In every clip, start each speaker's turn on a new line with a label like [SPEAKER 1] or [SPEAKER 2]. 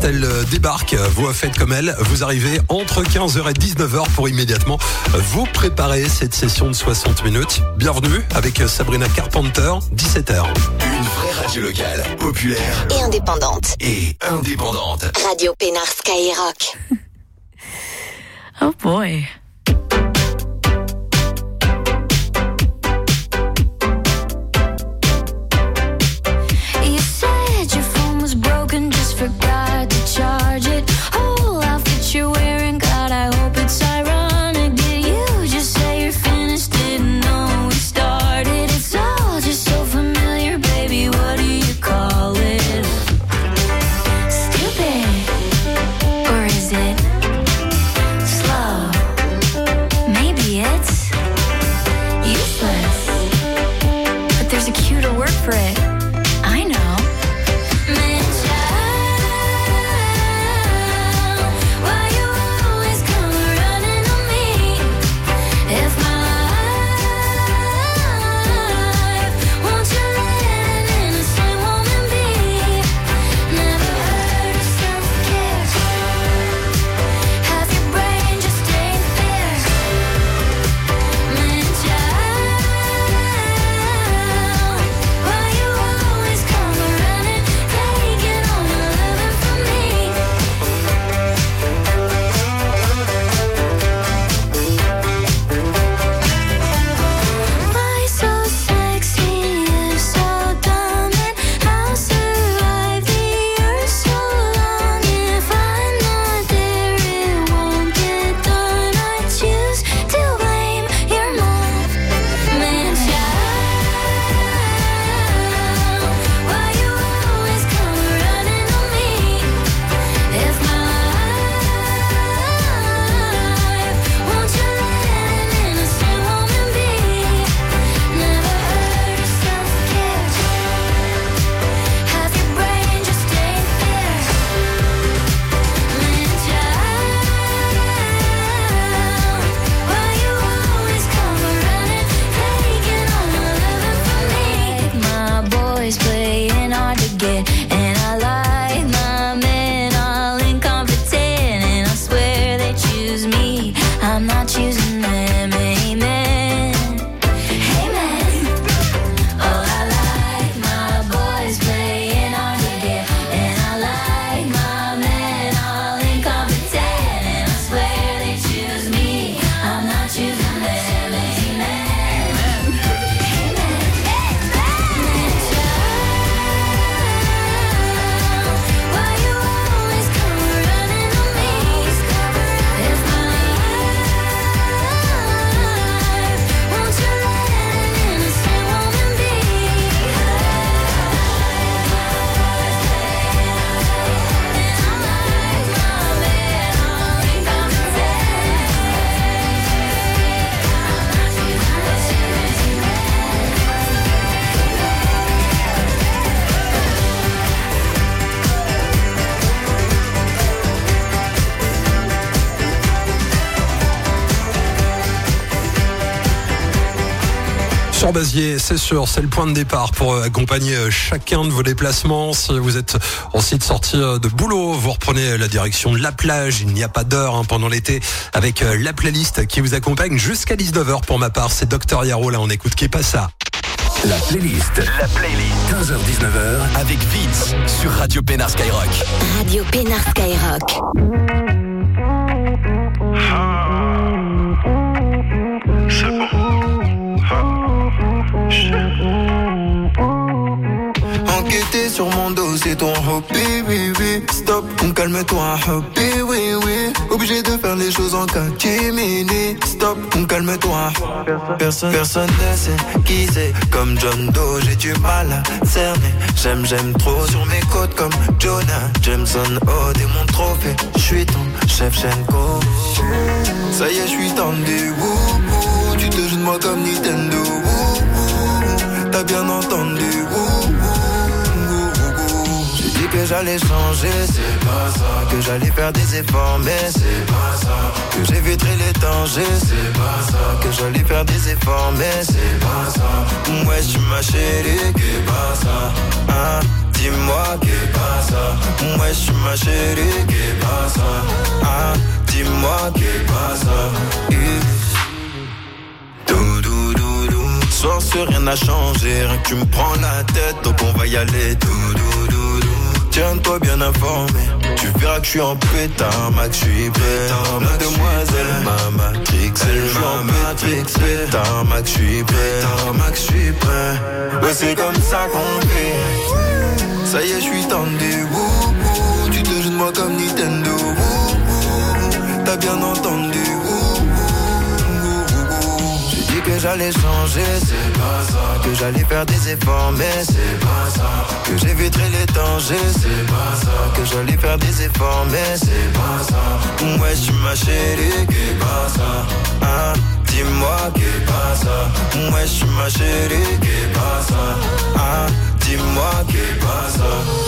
[SPEAKER 1] playlist, elle débarque. Vous faites comme elle, vous arrivez entre 15h et 19h pour immédiatement vous préparer cette session de 60 minutes. Bienvenue avec Sabrina Carpenter, 17h.
[SPEAKER 2] Une vraie radio locale, populaire
[SPEAKER 3] et indépendante.
[SPEAKER 2] Radio
[SPEAKER 3] Pénard Skyrock.
[SPEAKER 4] Oh boy.
[SPEAKER 5] Forgot to charge it. Whole outfit you're wearing, God, I hope it's ironic. Did you just say you're finished? Didn't know we started. It's all just so familiar, baby. What do you call it? Stupid, or is it slow? Maybe it's useless, but there's a cuter word for it. I know.
[SPEAKER 1] Sur Baziers, c'est sûr, c'est le point de départ pour accompagner chacun de vos déplacements. Si vous êtes aussi de sortie de boulot, vous reprenez la direction de la plage. Il n'y a pas d'heure pendant l'été avec la playlist qui vous accompagne jusqu'à 19h. Pour ma part, c'est Dr Yaro. Là, on écoute Qui passe ça.
[SPEAKER 2] La playlist. 15h-19h avec Vince sur Radio Pénard Skyrock.
[SPEAKER 3] Radio Pénard Skyrock.
[SPEAKER 6] C'est bon. Enquêter sur mon dos, c'est ton hobby, oui, oui. Stop, calme-toi, hobby, oui, oui. Obligé de faire les choses en catimini. Stop, calme-toi. Personne ne sait qui c'est. Comme John Doe, j'ai du mal à cerner. J'aime trop sur mes côtes comme Jonah Jameson. Oh, t'es mon trophée. J'suis ton chef Shenko. Ça y est, j'suis tendu. Tu te joues de moi comme Nintendo. T'as bien entendu. J'ai dit que j'allais changer, c'est pas ça. Que j'allais faire des efforts, mais c'est pas ça. Que j'éviterai les dangers, c'est pas ça. Que j'allais faire des efforts, mais c'est pas ça. Ouais, tu m'as chéri, qu'est pas ça, hein? Dis-moi qu'est pas ça. Ouais, wesh ma chérie, qu'est pas ça? Ah, dis-moi qu'est pas ça? Soir sur rien n'a changé, rien que tu me prends la tête, donc on va y aller. Tiens-toi bien informé, tu verras que je suis en pétard, Max, je suis prêt. Mademoiselle m'a matrixé, je suis en matrix, pétard, Max, je suis prêt. Max, je suis prêt. Ouais, c'est comme ça qu'on fait. Ça y est, je suis tendu, tu te joues de moi comme Nintendo. T'as bien entendu. Que j'allais changer, c'est pas ça. Que j'allais faire des efforts, mais c'est pas ça. Que j'éviterais les dangers, c'est pas ça. Que j'allais faire des efforts, mais c'est pas ça. Wesh ma chérie, qu'est pas ça? Ah, dis-moi qu'est pas ça? Wesh ma chérie, qu'est pas ça? Ah, dis-moi qu'est pas ça?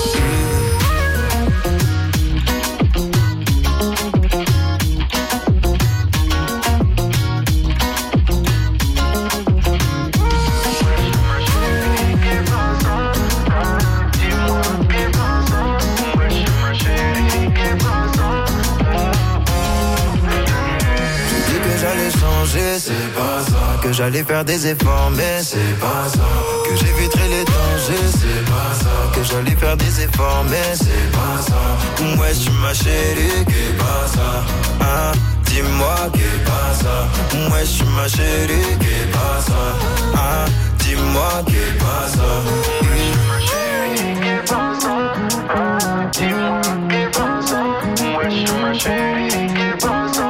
[SPEAKER 6] C'est pas ça. Que j'allais faire des efforts, mais c'est pas ça. Que j'éviterais les dangers, c'est pas ça. Que j'allais faire des efforts, mais c'est pas ça. Wesh ma chérie, qu'est pas ça? Ah, dis-moi qu'est pas ça? Wesh ma chérie, qu'est pas ça? Ah, dis-moi qu'est pas ça? Wesh ma chérie, qu'est pas ça? Ah, dis-moi qu'est pas ça? Wesh ma chérie, qu'est pas ça?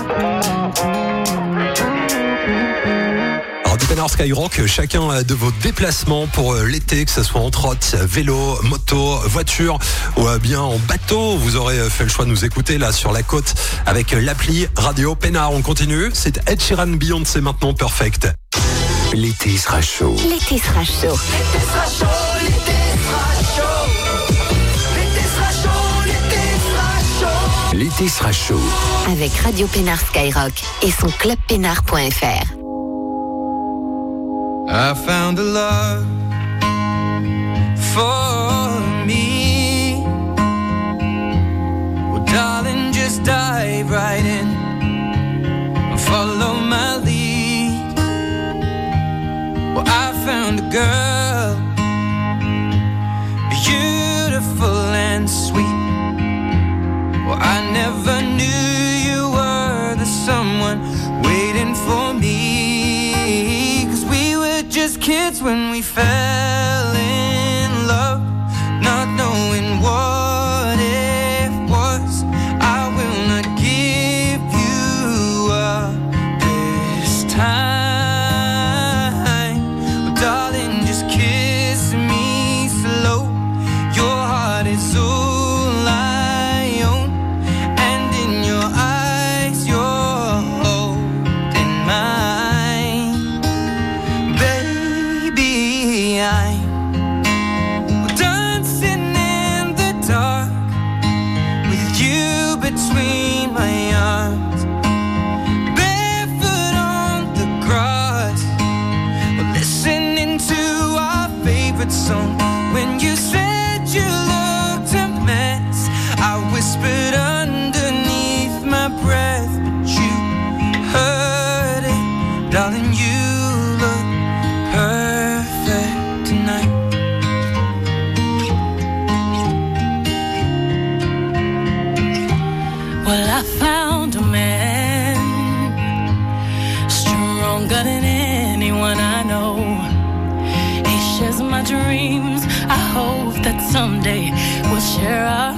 [SPEAKER 1] Alors Skyrock, chacun de vos déplacements pour l'été, que ce soit en trotte, vélo, moto, voiture ou bien en bateau. Vous aurez fait le choix de nous écouter là sur la côte avec l'appli Radio Pénard. On continue, c'est Ed Sheeran, Beyoncé maintenant, Perfect.
[SPEAKER 2] L'été sera chaud.
[SPEAKER 3] L'été sera chaud.
[SPEAKER 7] L'été sera chaud, l'été sera chaud. L'été sera chaud, l'été sera chaud.
[SPEAKER 2] L'été sera chaud.
[SPEAKER 3] Avec Radio Pénard Skyrock et son clubpénard.fr.
[SPEAKER 8] I found a love for me. Well, darling, just dive right in and follow my lead. Well, I found a girl, beautiful and sweet. Well, I never knew you were the someone waiting for me. Just kids when we fell in love, not knowing what it was. I will not give you up this time. Oh, darling, just kiss me slow. Your heart is all I own, and in your eyes you're holding mine. I'm dancing in the dark with you between my arms, barefoot on the grass, listening to our favorite song. When you said you looked a mess, I whispered underneath my breath, but you heard it, darling. You look perfect tonight.
[SPEAKER 5] Well, I found a man stronger than anyone I know. He shares my dreams. I hope that someday we'll share our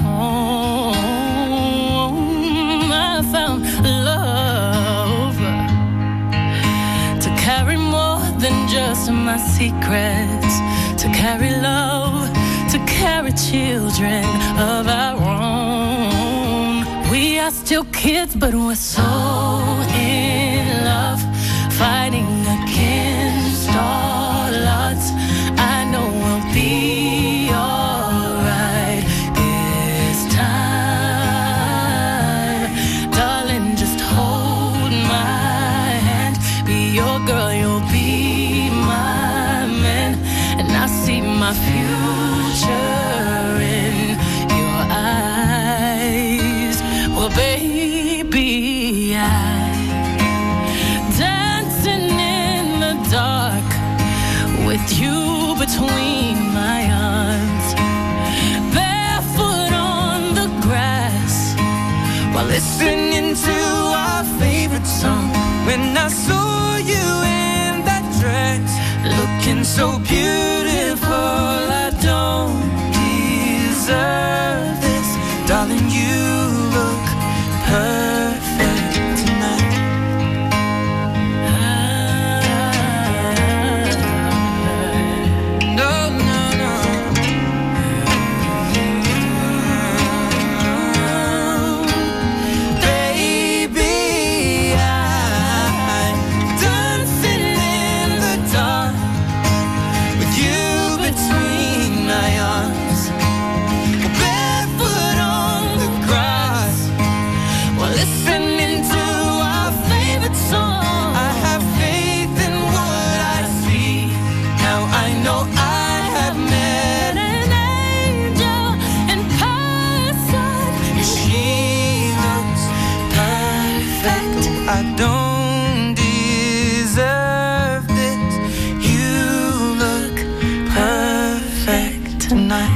[SPEAKER 5] home. I found love to carry more than just my secrets, to carry love, to carry children of our own. We are still kids, but we're so in love, fighting against all odds. I know we'll be alright this time. Darling, just hold my hand, be your girl, you'll be my man, and I see my future in your eyes.
[SPEAKER 8] while listening to our favorite song. When I saw you in that dress, looking so beautiful, I don't deserve this. Darling, you look perfect tonight. No, no, no. Baby, I'm done sitting in the dark with you between my arms, barefoot on the grass, while listening to our favorite song. I have faith in what I see. Now I know I have met an angel in person, and she looks perfect. I don't deserve this. You look perfect tonight.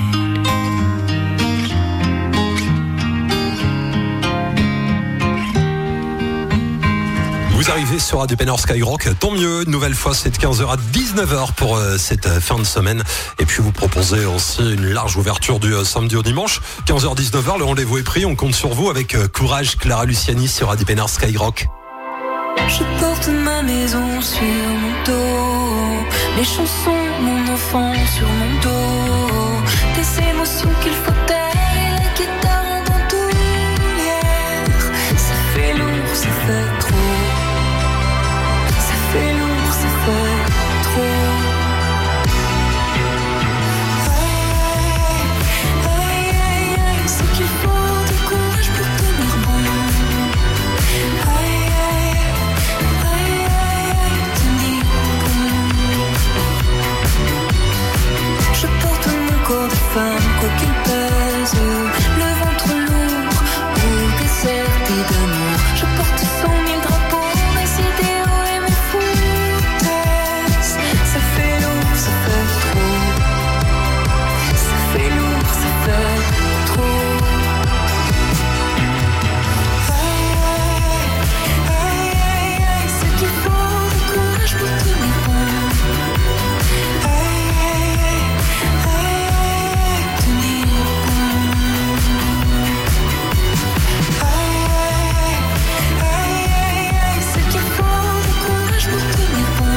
[SPEAKER 1] Vous arrivez sur Radio Pénor Skyrock, tant mieux. Une nouvelle fois, c'est de 15h à 19h pour cette fin de semaine. Et puis vous proposez aussi une large ouverture du samedi au dimanche. 15h, 19h, le rendez-vous est pris. On compte sur vous avec Courage, Clara Luciani sur Radio Pénor Skyrock.
[SPEAKER 5] Je porte ma maison sur mon dos, les chansons, mon enfant sur mon dos, des émotions qu'il faut taire et la guitare en bandoulière. Ça fait lourd, ça fait trop. Ça fait lourd, ça fait trop. Aïe, aïe, aïe, aïe, c'est qu'il faut du courage pour tenir bon. Aïe, aïe, aïe, aïe, tenir bon. Je porte mon corps de femme, quoi qu'il pèse, le ventre lourd, pour déserté d'amour. Je porte 100 000 drapeaux, mes idéaux et mes foutaises. Ça fait lourd, ça fait trop. Ça fait lourd, ça fait trop. Aïe, aïe, aïe, aïe, c'est qu'il faut du courage pour tenir bon. Aïe, aïe, aïe, aïe, tenir bon. Aïe, aïe, aïe, aïe, c'est qu'il faut du courage pour tenir bon.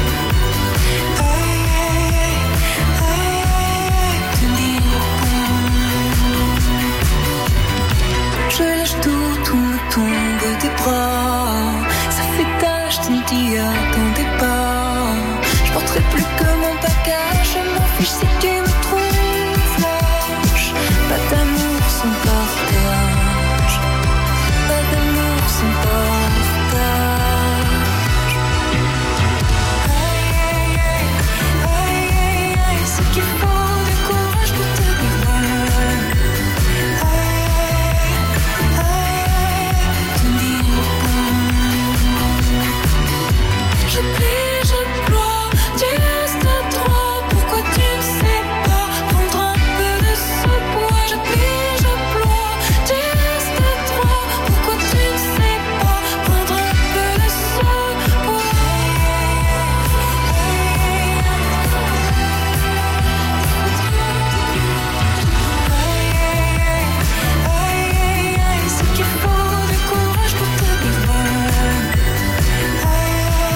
[SPEAKER 5] Aïe, aïe, aïe, tenir bon. Je lâche tout me tombe des bras. Ça fait tache, tu me dis attendez pas. Je porterai plus que mon bagage. Je m'en fiche si tu me trouves lâche. Pas d'amour sans partage. Pas d'amour sans partage. Aïe, aïe, aïe, aïe, aïe, aïe, c'est qu'il faut du courage pour tenir bon. Aïe, aïe, aïe, tenir bon. Je plie, je ploie, tu restes à trois. Pourquoi tu ne sais pas prendre un peu de ce poids? Je plie, je ploie, tu restes à trois. Pourquoi tu ne sais pas prendre un peu de ce poids? Aïe, aïe, aïe, c'est qu'il faut du courage pour tenir bon. Aïe,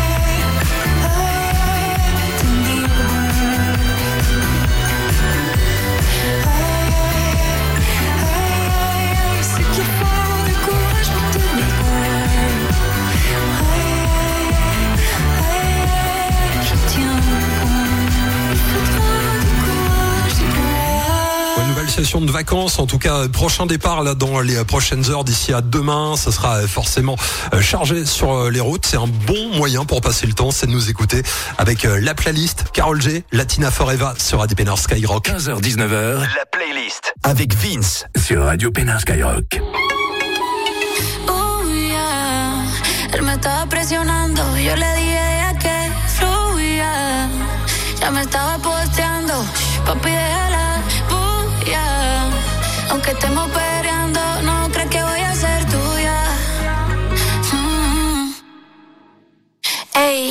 [SPEAKER 5] aïe, tenir bon. Aïe, aïe, c'est qu'il faut du courage pour tenir bon. Aïe, je tiens bon. Il faudra du courage et bon.
[SPEAKER 1] Une nouvelle session de vacances, en tout cas prochain départ là dans les prochaines heures d'ici à demain. Ça sera forcément chargé sur les routes. C'est un bon moyen pour passer le temps, c'est de nous écouter avec la playlist Karol G, Latina Forever sur Radio Pénor Skyrock.
[SPEAKER 2] 15h, 19h, la playlist avec Vince sur Radio Pénor Skyrock.
[SPEAKER 5] Oh yeah, él me estaba presionando, yo le dije que fluya, ya me estaba posteando, papi déjala, bulla, aunque estemos peleando, no crees que voy a ser tú.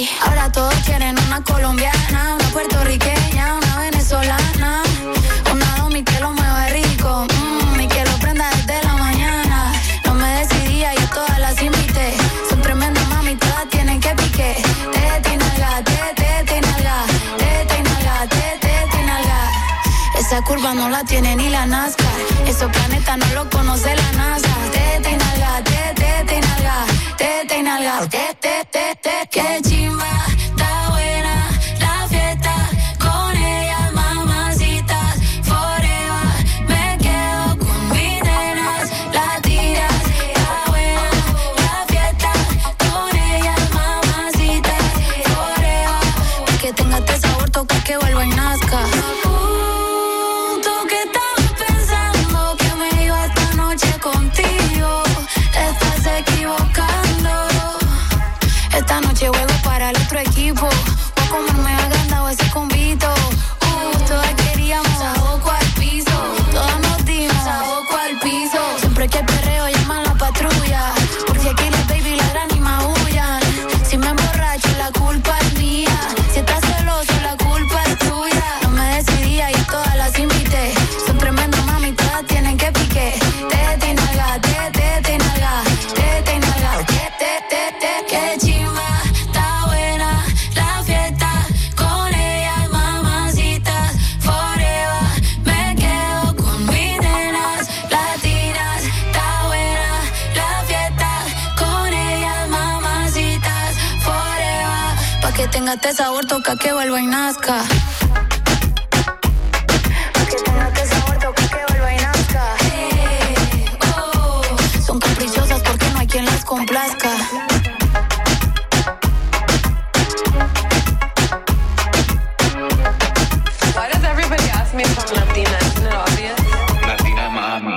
[SPEAKER 5] Ey, ahora todos quieren una colombiana, una puertorriqueña, una venezolana, una domi que lo mueve rico, y que lo prenda desde la mañana. No me decidía, yo todas las invité. Son tremendas mami, todas tienen que pique. Tete y nalga, tete y nalga, tete y nalga, tete y nalga. Esa curva no la tiene ni la NASCAR. Esos planetas no lo conoce la NASA. Tete y nalga, tete y nalga, tete y nalga, tete, tete. Qué chimba, está buena la fiesta. Con ellas, mamacitas, forever. Me quedo con mis nenas, las tiras. Está buena la fiesta. Con ellas, mamacitas, forever. Pa' que tenga este sabor, toca que vuelva y nazca. ¿Tú qué estabas pensando? Que me iba esta noche contigo. Te estás equivocando. Esta noche juego para el otro equipo. O comerme agrandado ese convito. Todas queríamos saboco al piso. Todas nos dimos saboco al piso. Siempre que el perreo llama a la patrulla. Por si aquí las baby ladran y maullan. Si me emborracho la culpa es mía. Si estás celoso la culpa es tuya. No me decidía y todas las invité. Son tremendas mami, todas tienen que pique. Tete y nalga, tete y nalga, tete y nalga, tete. Qué chimba, está buena la fiesta. Con ellas, mamacitas, forever. Me quedo con mis nenas, latinas. Está buena la fiesta. Con ellas, mamacitas, forever. Pa' que tenga este sabor, toca que vuelva y nazca. Pa' que tenga este sabor, toca que vuelva y nazca. Son caprichosas porque no hay quien las complazca.
[SPEAKER 9] Why does everybody ask me if I'm Latina? Isn't it obvious?
[SPEAKER 2] Latina Mami.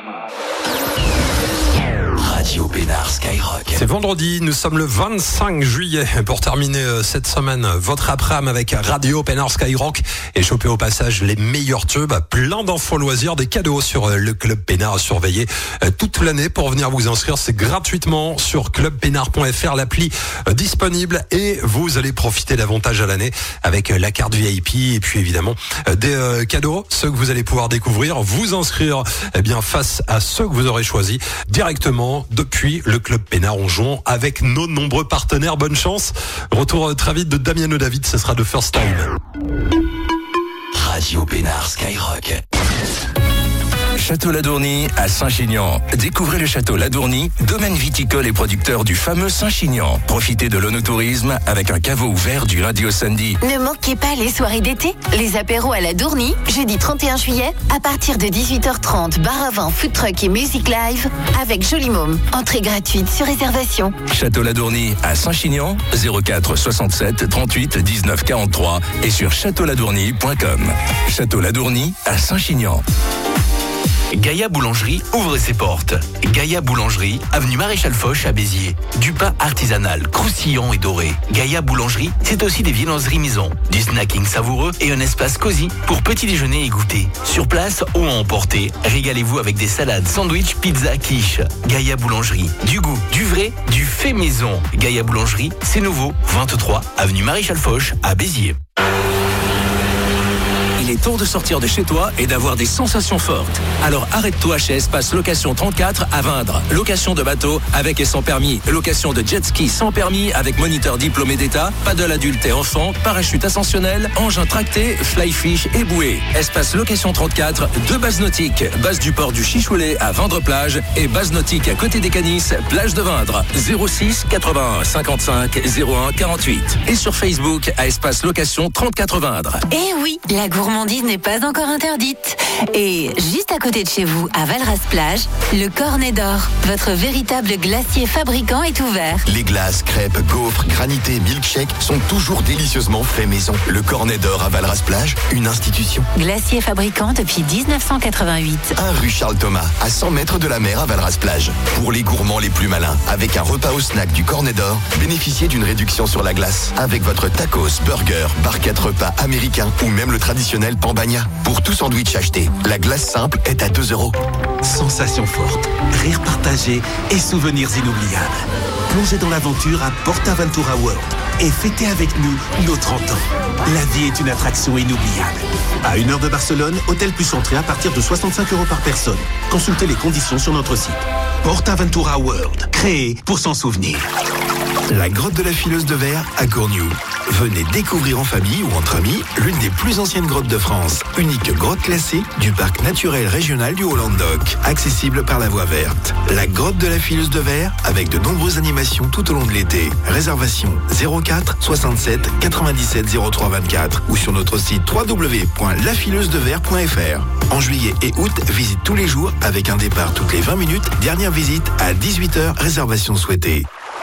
[SPEAKER 2] Radio Pénard Skyrock.
[SPEAKER 1] C'est vendredi, nous sommes le 25 juillet pour terminer cette semaine votre après-midi avec Radio Pénard Skyrock et choper au passage les meilleurs tubes, plein d'infos loisirs, des cadeaux sur le Club Pénard à surveiller toute l'année. Pour venir vous inscrire, c'est gratuitement sur clubpénard.fr, l'appli disponible et vous allez profiter davantage à l'année avec la carte VIP et puis évidemment des cadeaux, ceux que vous allez pouvoir découvrir, vous inscrire bien face à ceux que vous aurez choisis directement depuis le Club Pénard en jouant avec nos nombreux partenaires. Bonne chance. Retour très vite de Damiano David, ce sera de First Time.
[SPEAKER 2] Radio Pénard Skyrock. Château Ladourny à Saint-Chinian. Découvrez le château Ladourny, domaine viticole et producteur du fameux Saint-Chinian. Profitez de l'onotourisme avec un caveau ouvert du lundi au samedi.
[SPEAKER 3] Ne manquez pas les soirées d'été, les apéros à Ladourny, jeudi 31 juillet, à partir de 18h30, bar à vin, food truck et music live, avec Joli Môme. Entrée gratuite sur réservation.
[SPEAKER 2] Château Ladourny à Saint-Chinian, 04 67 38 19 43 et sur châteauladourny.com. Château Ladourny à Saint-Chinian.
[SPEAKER 10] Gaïa Boulangerie ouvre ses portes. Gaïa Boulangerie, avenue Maréchal Foch à Béziers. Du pain artisanal, croustillant et doré. Gaïa Boulangerie, c'est aussi des viennoiseries maison, du snacking savoureux et un espace cosy pour petit déjeuner et goûter. Sur place ou à emporter, régalez-vous avec des salades, sandwichs, pizza, quiche. Gaïa Boulangerie, du goût, du vrai, du fait maison. Gaïa Boulangerie, c'est nouveau, 23 avenue Maréchal Foch à Béziers.
[SPEAKER 2] Il est temps de sortir de chez toi et d'avoir des sensations fortes. Alors arrête-toi chez Espace Location 34 à Vindre. Location de bateau avec et sans permis. Location de jet ski sans permis avec moniteur diplômé d'État. Paddle adulte et enfant. Parachute ascensionnel. Engin tracté. Fly fish et bouée. Espace Location 34. 2 bases nautiques. Base du port du Chichoulet à Vindre-Plage. Et base nautique à côté des Canis. Plage de Vindre. 06 81 55 01 48. Et sur Facebook à Espace Location 34 Vindre.
[SPEAKER 3] Eh oui, la gourmandise n'est pas encore interdite. Et juste à côté de chez vous, à Valras-Plage, le Cornet d'Or, votre véritable glacier fabricant est ouvert.
[SPEAKER 11] Les glaces, crêpes, gaufres, granités, milkshakes sont toujours délicieusement faits maison. Le Cornet d'Or à Valras-Plage, une institution.
[SPEAKER 3] Glacier fabricant depuis 1988.
[SPEAKER 11] 1 rue Charles Thomas, à 100 mètres de la mer à Valras-Plage. Pour les gourmands les plus malins, avec un repas au snack du Cornet d'Or, bénéficiez d'une réduction sur la glace. Avec votre tacos, burger, barquette repas américain ou même le traditionnel Pambagna. Pour tout sandwich acheté, la glace simple est à 2 €.
[SPEAKER 12] Sensations fortes, rires partagés et souvenirs inoubliables. Plongez dans l'aventure à PortAventura World. et fêtez avec nous nos 30 ans. La vie est une attraction inoubliable. À 1 heure de Barcelone, hôtel plus entrée à partir de 65 € par personne. Consultez les conditions sur notre site. PortAventura World, créé pour s'en souvenir.
[SPEAKER 11] La grotte de la Fileuse de Verre à Gourgnoux. Venez découvrir en famille ou entre amis l'une des plus anciennes grottes de France. Unique grotte classée du parc naturel régional du Haut-Languedoc. Accessible par la voie verte. La grotte de la Fileuse de Verre avec de nombreuses animations tout au long de l'été. Réservation 04 67 97 03 24 ou sur notre site www.lafileusedeverre.fr. En juillet et août, visite tous les jours avec un départ toutes les 20 minutes. Dernière visite à 18h, réservation souhaitée.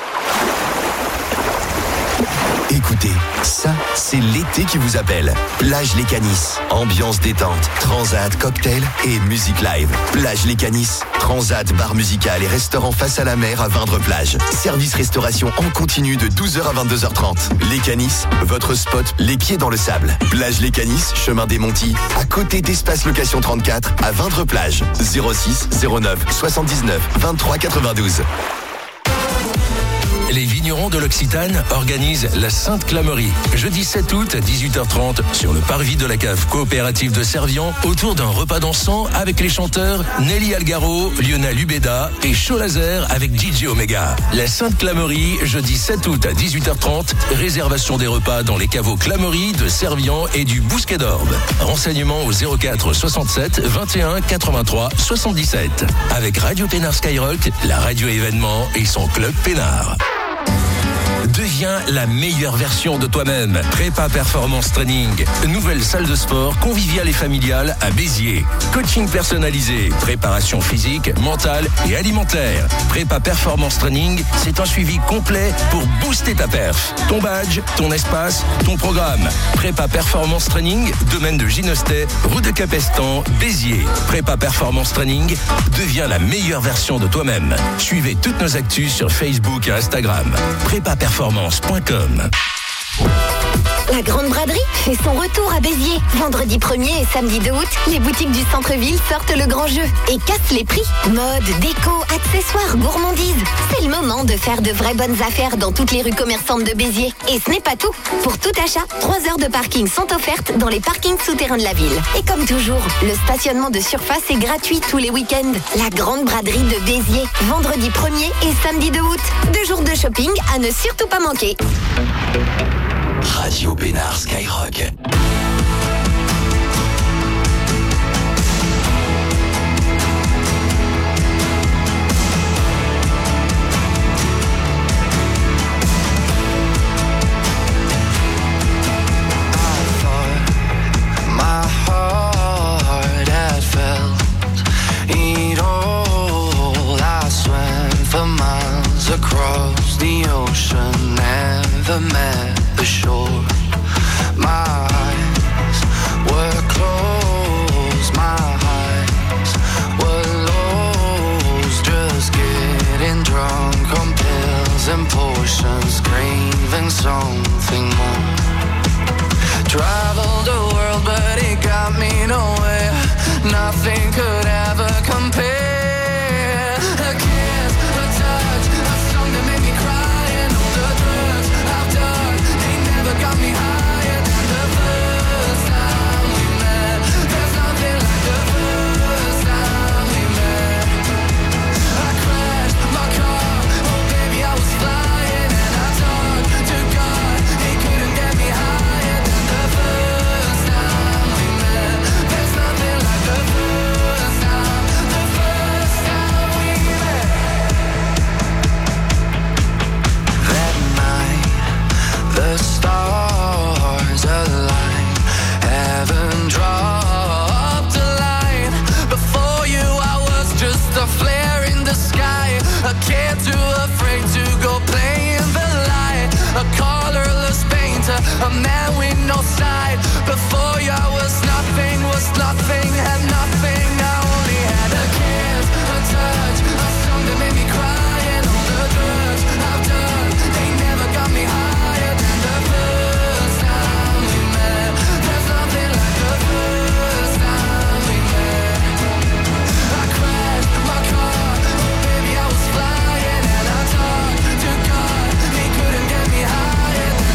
[SPEAKER 11] Écoutez, ça, c'est l'été qui vous appelle. Plage Les Canisses, ambiance détente, transat, cocktail et musique live. Plage Les Canisses, transat, bar musical et restaurant face à la mer à Vindre-Plage. Service restauration en continu de 12h à 22h30. Les Canisses, votre spot, les pieds dans le sable. Plage Les Canisses, chemin des Montis, à côté d'Espace Location 34 à Vindre-Plage. 06 09 79 23 92.
[SPEAKER 2] Les vignerons de l'Occitane organisent la Sainte Clamerie. Jeudi 7 août à 18h30 sur le parvis de la cave coopérative de Servian autour d'un repas dansant avec les chanteurs Nelly Algaro, Lionel Ubeda et Show Laser avec DJ Omega. La Sainte Clamerie, jeudi 7 août à 18h30. Réservation des repas dans les caveaux Clamerie de Servian et du Bousquet d'Orbe. Renseignements au 04 67 21 83 77. Avec Radio Pénard Skyrock, la radio événement et son club Pénard. Deviens la meilleure version de toi-même. Prépa Performance Training. Nouvelle salle de sport conviviale et familiale à Béziers. Coaching personnalisé, préparation physique, mentale et alimentaire. Prépa Performance Training, c'est un suivi complet pour booster ta perf. Ton badge, ton espace, ton programme. Prépa Performance Training, domaine de Ginestet, route de Capestan, Béziers. Prépa Performance Training, deviens la meilleure version de toi-même. Suivez toutes nos actus sur Facebook et Instagram. prépaperformance.com.
[SPEAKER 3] La Grande Braderie fait son retour à Béziers. Vendredi 1er et samedi 2 août, les boutiques du centre-ville sortent le grand jeu et cassent les prix. Mode, déco, accessoires, gourmandises. C'est le moment de faire de vraies bonnes affaires dans toutes les rues commerçantes de Béziers. Et ce n'est pas tout. Pour tout achat, 3 heures de parking sont offertes dans les parkings souterrains de la ville. Et comme toujours, le stationnement de surface est gratuit tous les week-ends. La Grande Braderie de Béziers. Vendredi 1er et samedi 2 août. 2 jours de shopping à ne surtout pas manquer.
[SPEAKER 10] Radio Pénard Skyrock.
[SPEAKER 6] Across the ocean, never met the shore. My eyes were closed, my eyes were lost. Just getting drunk on pills and potions, craving something more. Traveled the world, but it got me nowhere. Nothing could ever compare. A kiss, a touch, a song that made me cry, and all the drugs I've done, they never got me higher than the first time we met. There's nothing like the first time we met. I crashed my car, oh baby I was flying, and I talked to God, he couldn't get me higher than the first time we met. There's nothing like the first time we met. That night, the stars align, heaven dropped a line. Before you I was just a flare in the sky, a kid too afraid to go play in the light, a colorless painter, a man with no side. Before you I was nothing, had nothing. I only had a kiss, a touch, a song that made me cry, and all the drugs I've done, they never got me higher than the first time we met. There's nothing like the first time we met. I crashed my car, oh baby I was flying, and I talked to God, he couldn't get me higher than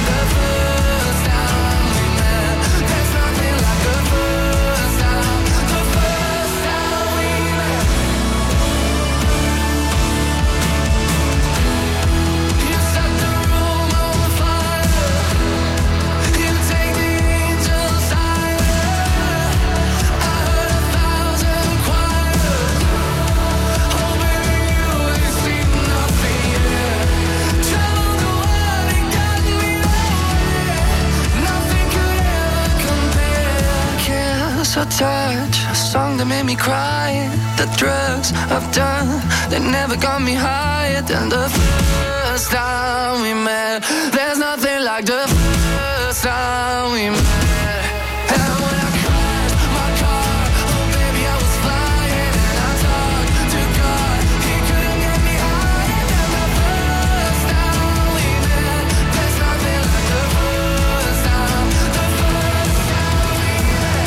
[SPEAKER 8] crying. The drugs I've done, they never got me higher than the first time we met. There's nothing like the first time we met. And when I crashed my car, oh baby I was flying. And I talked to God, he couldn't get me higher than the first time we met. There's nothing like the first time, the first time we met.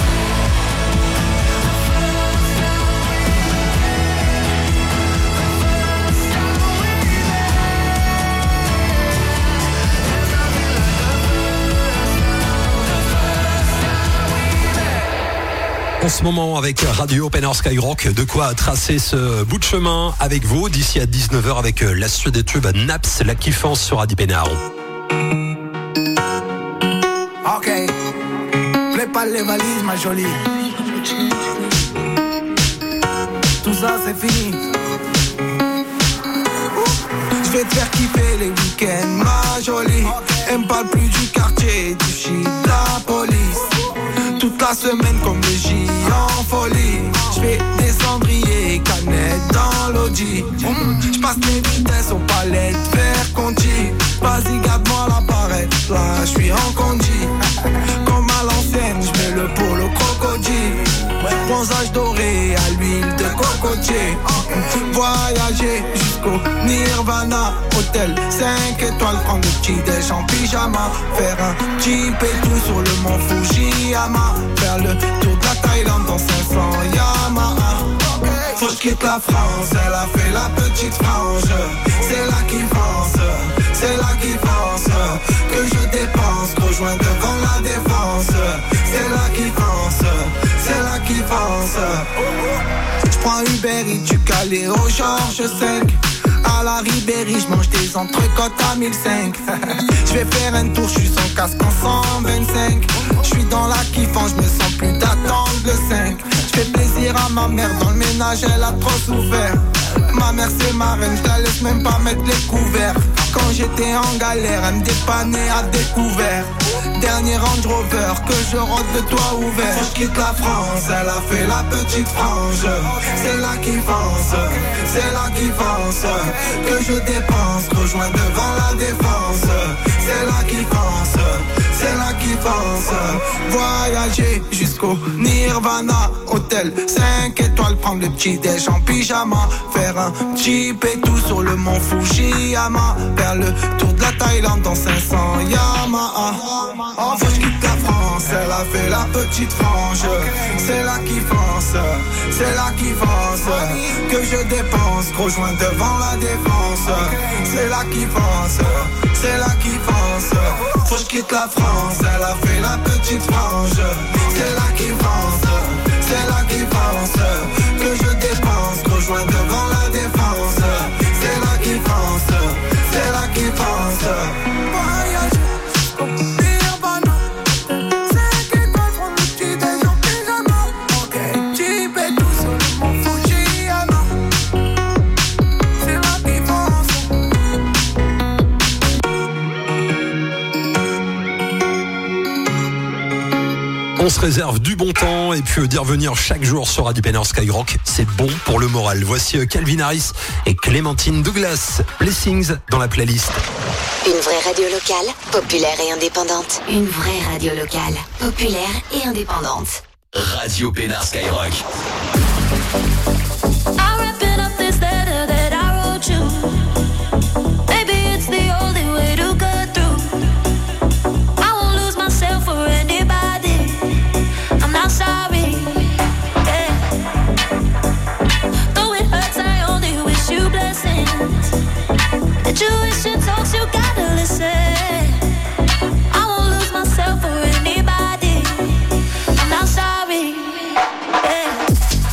[SPEAKER 1] En ce moment avec Radio Open Air Skyrock, de quoi tracer ce bout de chemin avec vous d'ici à 19h avec la suite des tubes Naps, la kiffance sur Adi Pénard.
[SPEAKER 13] Ok, prépare les valises ma jolie. Tout ça c'est fini. Je vais te faire kiffer les week-ends ma jolie. Elle me parle plus du quartier, du shit, de la police. Toute la semaine comme les J en folie. J'fais des cendriers, canettes dans l'audi. J'passe mes vitesses aux palettes, faire conti. Vas-y garde-moi la barrette, là j'suis en condi. Comme à l'ancienne, j'mets le polo crocodile. Bronzage doré à l'huile de cocotier. Voyager jusqu'au Nirvana. Hôtel 5 étoiles, prendre le petit déj en pyjama. Faire un jeep et tout sur le mont Fujiyama. Faire le tour de la Thaïlande dans 500 Yamaha. Faut que j'quitte la France, elle a fait la petite frange. C'est là qui pense, c'est là qui pense. Que je dépense, rejoins devant la défense. C'est là qui pense, c'est là qui pense. J'prends Uber et du Calais au Georges 5. À la Ribéry, j'mange des entrecôtes à 1005. J'vais faire un tour, j'suis sans casque en 125. J'suis dans la kiffance, j'me sens plus d'attendre le 5. J'fais plaisir à ma mère, dans le ménage elle a trop souffert. Ma mère c'est ma reine, j'la laisse même pas mettre les couverts. Quand j'étais en galère, elle me dépannait à découvert. Dernier Range Rover, que je rentre le toit ouvert. Faut que j'quitte la France, elle a fait la petite frange. C'est là qui pense, c'est là qui pense. Que je dépense, rejoins devant la défense. C'est là qui pense, c'est là qui pense. Voyager jusqu'au Nirvana. Hôtel 5 étoiles, prendre le petit déj en pyjama. Faire un jeep et tout sur le mont Fujiyama. Faire le tour de la Thaïlande dans 500 Yamaha. Oh, faut que j'quitte la France, elle a fait la petite frange. C'est là qui pense, c'est là qui pense. Que je dépense, rejoins devant la défense. C'est là qui pense, c'est là qui pense. Faut que j'quitte la France, elle a fait la petite frange. C'est là qui pense, c'est là qui pense. Que je dépense, rejoins devant la défense. C'est là qui pense, c'est là qui pense. Voyage jusqu'au Nirvana. 5 étoiles, prendre le petit déj en pyjama. Ok, jeep et tout sur le mont Fujiyama. C'est là qui pense.
[SPEAKER 1] On se réserve du bon temps et puis d'y revenir chaque jour sur Radio Open Air Skyrock, c'est bon pour le moral. Voici Calvin Harris et Clémentine Douglas, Blessings dans la playlist.
[SPEAKER 3] Une vraie radio locale, populaire et indépendante. Une vraie radio locale, populaire et indépendante.
[SPEAKER 10] Radio Open Air Skyrock.
[SPEAKER 5] Intuition talks, you gotta listen. I won't lose myself for anybody. I'm not sorry. Yeah.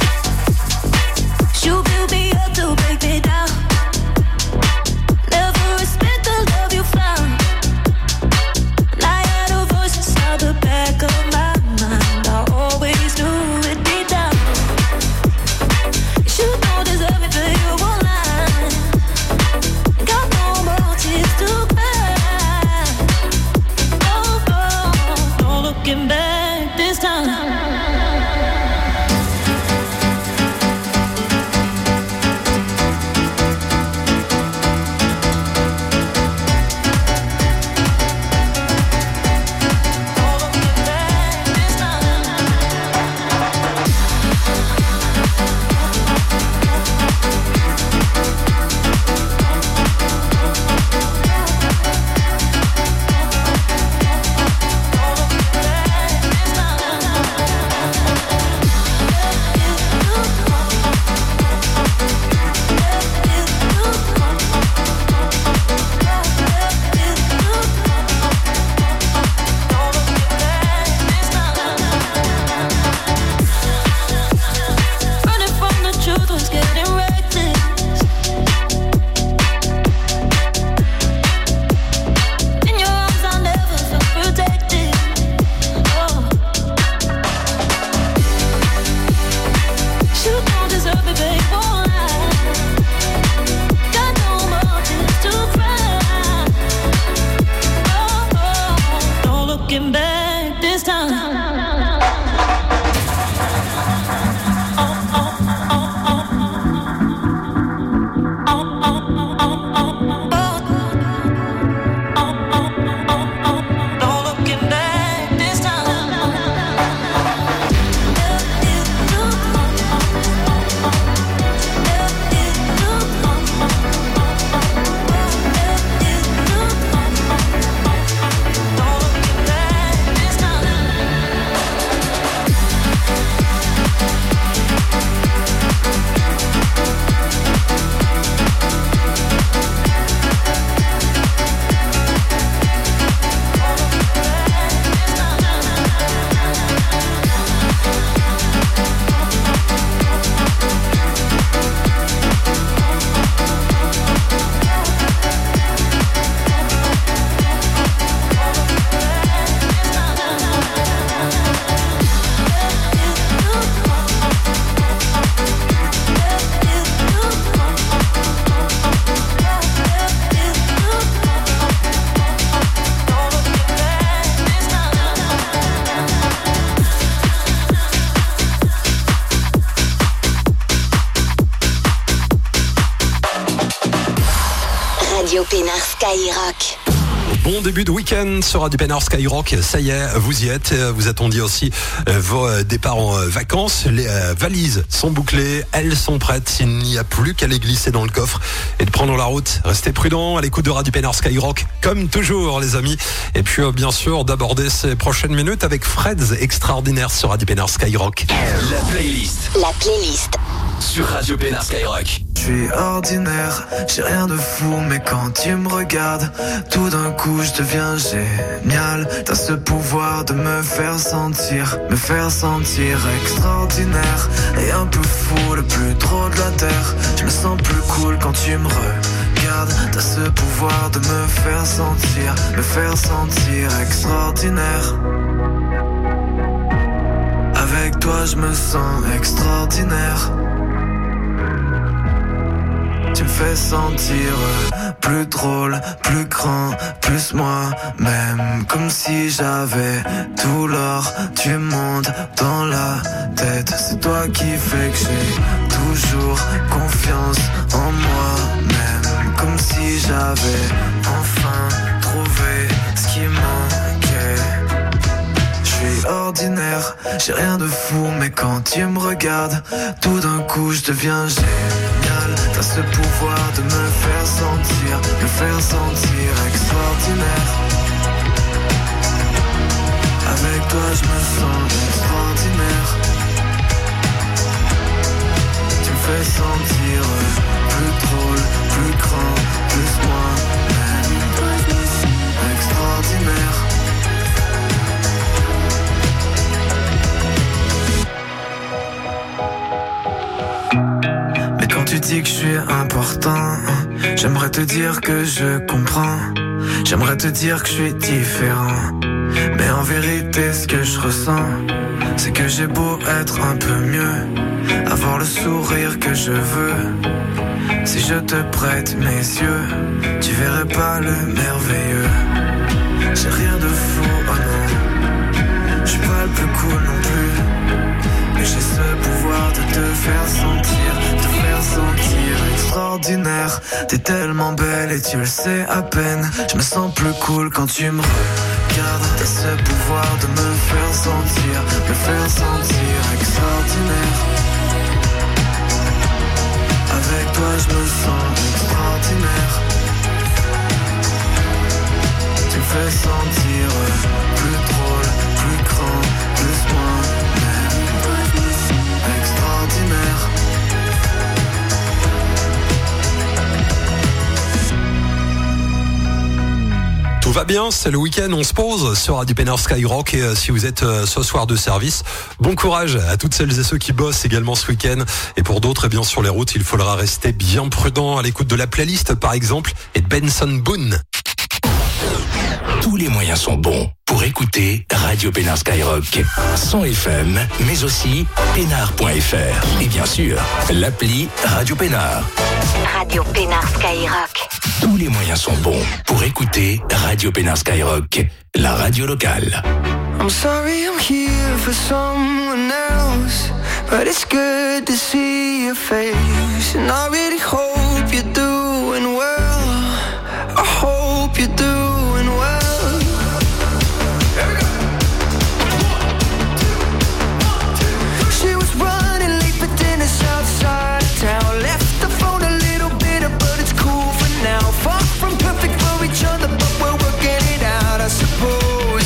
[SPEAKER 3] Radio Pénard Skyrock.
[SPEAKER 1] Bon début de week-end sur du Pénard Skyrock, ça y est, vous y êtes. Vous attendiez aussi vos départs en vacances. Les valises sont bouclées, elles sont prêtes. Il n'y a plus qu'à les glisser dans le coffre et de prendre la route. Restez prudents à l'écoute de Radio Pénard Skyrock, comme toujours les amis. Et puis bien sûr d'aborder ces prochaines minutes avec Fred's Extraordinaire sur Radio Pénard Skyrock.
[SPEAKER 10] La playlist.
[SPEAKER 3] La playlist.
[SPEAKER 10] Sur Radio Pénard Skyrock.
[SPEAKER 6] Je suis ordinaire, j'ai rien de fou, mais quand tu me regardes, tout d'un coup je deviens génial. T'as ce pouvoir de me faire sentir extraordinaire et un peu fou, le plus drôle de la terre. Je me sens plus cool quand tu me regardes. T'as ce pouvoir de me faire sentir extraordinaire. Avec toi je me sens extraordinaire. Tu me fais sentir plus drôle, plus grand, plus moi-même. Comme si j'avais tout l'or du monde dans la tête. C'est toi qui fais que j'ai toujours confiance en moi-même. Comme si j'avais enfin trouvé ce qui manquait. Je suis ordinaire, j'ai rien de fou, mais quand tu me regardes, tout d'un coup je deviens génial. T'as ce pouvoir de me faire sentir extraordinaire. Avec toi je me sens extraordinaire. Tu me fais sentir plus drôle, plus grand, plus moi-même. Extraordinaire. Tu dis que je suis important, j'aimerais te dire que je comprends. J'aimerais te dire que je suis différent, mais en vérité ce que je ressens, c'est que j'ai beau être un peu mieux, avoir le sourire que je veux. Si je te prête mes yeux, tu verrais pas le merveilleux. J'ai rien de fou, oh non, je suis pas le plus cool non plus, mais j'ai ce pouvoir de te faire sentir extraordinaire. T'es tellement belle et tu le sais à peine. Je me sens plus cool quand tu me regardes. T'as ce pouvoir de me faire sentir extraordinaire. Avec toi je me sens extraordinaire. Tu me fais sentir plus drôle, plus grand, plus moi-même. Extraordinaire.
[SPEAKER 1] Tout va bien, c'est le week-end, on se pose sur Radio Pénard Skyrock et si vous êtes ce soir de service, bon courage à toutes celles et ceux qui bossent également ce week-end. Et pour d'autres, eh bien sur les routes, il faudra rester bien prudent à l'écoute de la playlist par exemple et de Benson Boone.
[SPEAKER 10] Tous les moyens sont bons pour écouter Radio Pénard Skyrock. 100 FM, mais aussi pénard.fr. Et bien sûr, l'appli Radio Pénard.
[SPEAKER 3] Radio Pénard Skyrock.
[SPEAKER 10] Tous les moyens sont bons pour écouter Radio Pénard Skyrock, la radio locale.
[SPEAKER 7] I'm sorry I'm here for someone else, but it's good to see your face. And I really hope you're doing well. I hope you're doing well. She was running late for dinner outside of town. Left the phone a little bitter, but it's cool for now. Far from perfect for each other, but we're working it out, I suppose.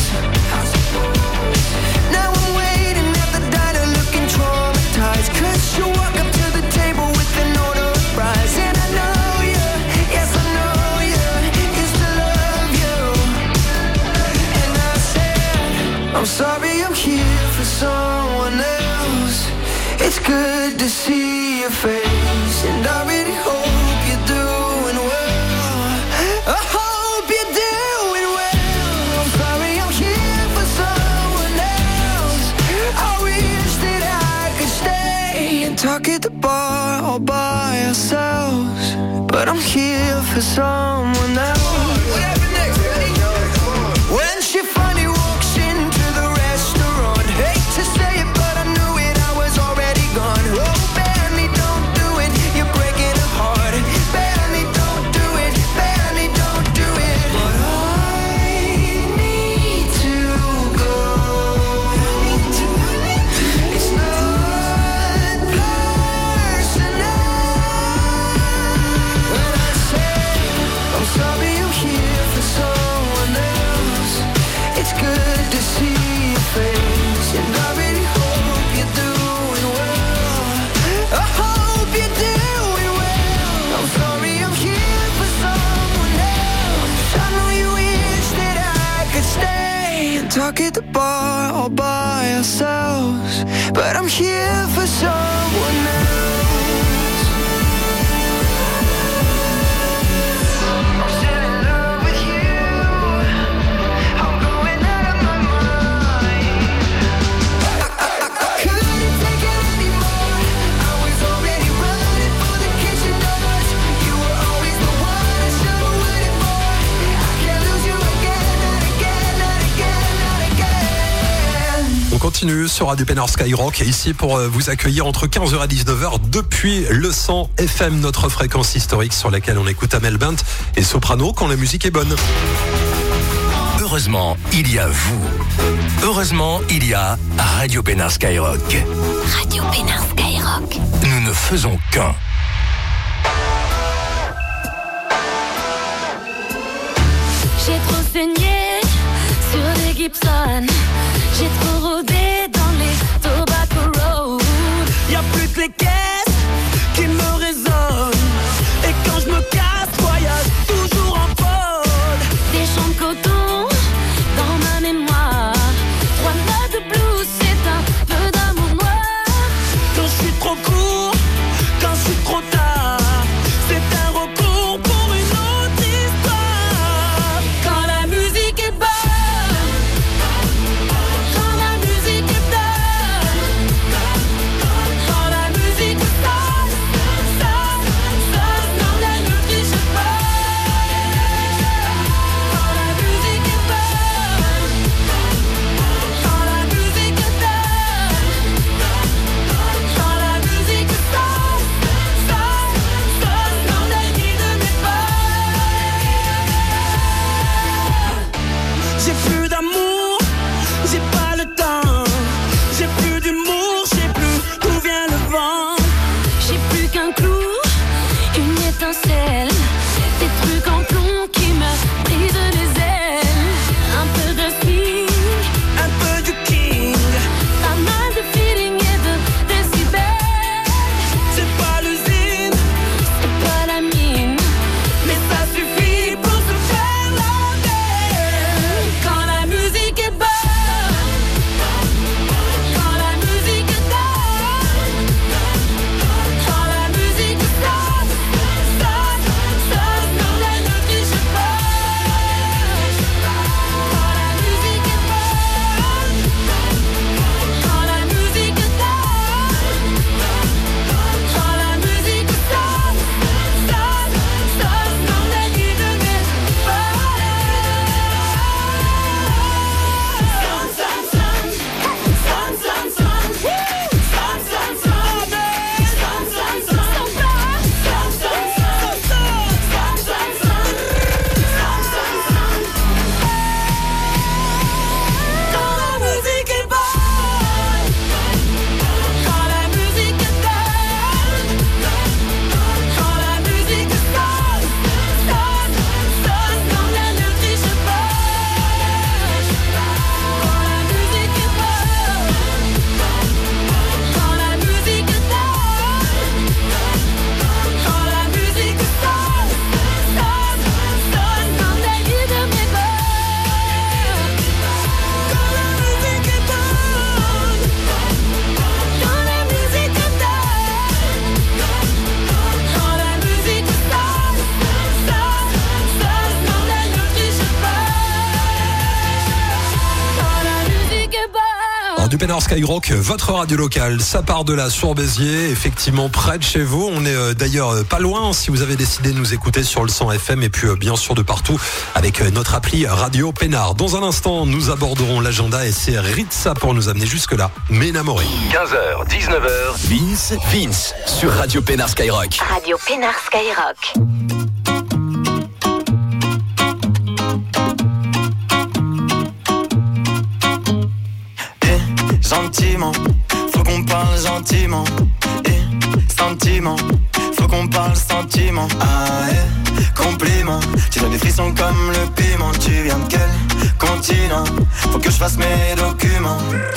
[SPEAKER 7] Now I'm waiting at the diner looking traumatized, 'cause you walk up to the table with an order of fries. And I know you, yes I know you, used to love you. And I said, I'm sorry I'm here for someone else. It's good to see your face, and I really hope you're doing well. I hope you're doing well. I'm sorry I'm here for someone else. I wish that I could stay and talk at the bar all by ourselves, but I'm here for someone else. What happened next? When she finally walks into the restaurant, hate to say it, but I knew it, I was already gone. Oh, Benny, don't do it, you're breaking her heart. Benny, don't do it, Benny,
[SPEAKER 13] stuck at the bar all by ourselves, but I'm here for someone else.
[SPEAKER 1] On continue sur Radio Pénard Skyrock et ici pour vous accueillir entre 15h et 19h depuis le 100 FM, notre fréquence historique sur laquelle on écoute Amel Bent et Soprano quand la musique est bonne.
[SPEAKER 2] Heureusement, il y a vous. Heureusement, il y a Radio Pénard Skyrock.
[SPEAKER 3] Radio Pénard Skyrock.
[SPEAKER 2] Nous ne faisons qu'un.
[SPEAKER 5] J'ai trop saigné sur des Gibson. J'ai trop rôdé dans les Tobacco Road.
[SPEAKER 7] Y'a plus que les caisses qui me résonnent. Et quand je me casse, voyage toujours en pôle.
[SPEAKER 5] Des champs de coton dans ma mémoire. 3 notes de blues, c'est un peu d'amour noir.
[SPEAKER 7] Quand je suis trop court, quand je suis trop tard, c'est un recours pour une autre histoire.
[SPEAKER 5] Quand la musique est bonne, quand la musique est bonne, quand la musique sonne, non, elle ne triche pas. Quand la musique est bonne, quand la musique est bonne, quand la musique sonne, non, elle guide mes pas.
[SPEAKER 7] J'ai plus d'amour, j'ai pas le temps. J'ai plus d'humour, je sais plus d'où vient le vent.
[SPEAKER 5] J'ai plus qu'un clou, une étincelle, des trucs en plomb qui me brisent les ailes. Un peu de swing,
[SPEAKER 7] Un peu du king,
[SPEAKER 5] pas mal de feeling et de décibels.
[SPEAKER 7] c'est pas l'usine,
[SPEAKER 5] C'est pas la mine,
[SPEAKER 7] mais ça suffit pour se faire la belle.
[SPEAKER 5] quand la musique est bonne, quand la musique est bonne, quand la musique sonne, non, elle ne triche pas. Quand la musique est bonne, quand la musique est bonne, quand la musique sonne, non, elle guide mes pas.
[SPEAKER 7] Quand la musique est bonne,
[SPEAKER 5] Quand la musique est bonne, quand la musique sonne, non, elle ne triche pas. Quand la musique est bonne, quand la musique est bonne, quand la musique sonne, non, elle guide mes pas.
[SPEAKER 7] quand la musique est bonne,
[SPEAKER 5] Quand la musique est bonne, quand la musique sonne, non, elle ne triche pas. Quand la musique est bonne.
[SPEAKER 1] Alors, du Pénard Skyrock, votre radio locale, ça part de là sur Béziers, effectivement près de chez vous. On est d'ailleurs pas loin si vous avez décidé de nous écouter sur le 100 FM et puis bien sûr de partout avec notre appli Radio Pénard. Dans un instant, nous aborderons l'agenda et c'est Ritza pour nous amener jusque-là. M'énamorer.
[SPEAKER 2] 15h, 19h.
[SPEAKER 10] Vince sur Radio Pénard Skyrock.
[SPEAKER 3] Radio Pénard Skyrock.
[SPEAKER 6] Gentiment, faut qu'on parle gentiment. Sentiment, faut qu'on parle sentiment. Ah compliment, tu donnes des frissons comme le piment. Tu viens de quel continent? Faut que je fasse mes documents.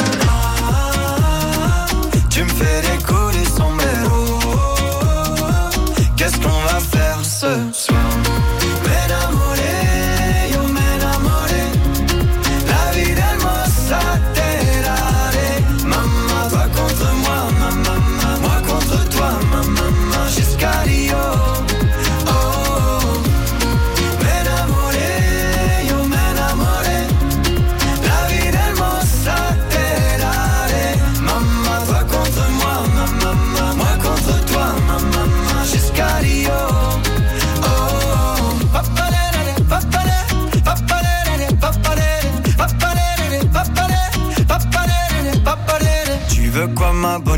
[SPEAKER 6] Tu me fais décoller son mélo. Qu'est-ce qu'on va faire ce soir? M'énamorer, yo m'énamorer. La vie d'elle